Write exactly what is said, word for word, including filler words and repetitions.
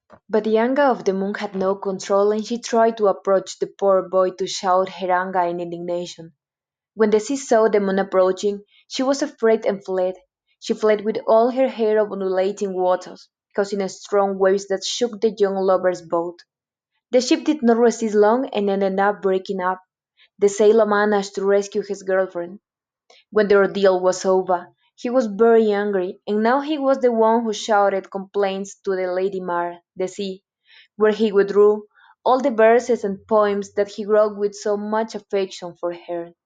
But the anger of the moon had no control, and she tried to approach the poor boy to shout her anger and indignation. When the sea saw the moon approaching, she was afraid and fled. She fled with all her hair of undulating waters, causing strong waves that shook the young lovers' boat. The ship did not resist long and ended up breaking up. The sailor managed to rescue his girlfriend. When the ordeal was over, he was very angry, and now he was the one who shouted complaints to the Lady Mar, the sea, where he withdrew all the verses and poems that he wrote with so much affection for her.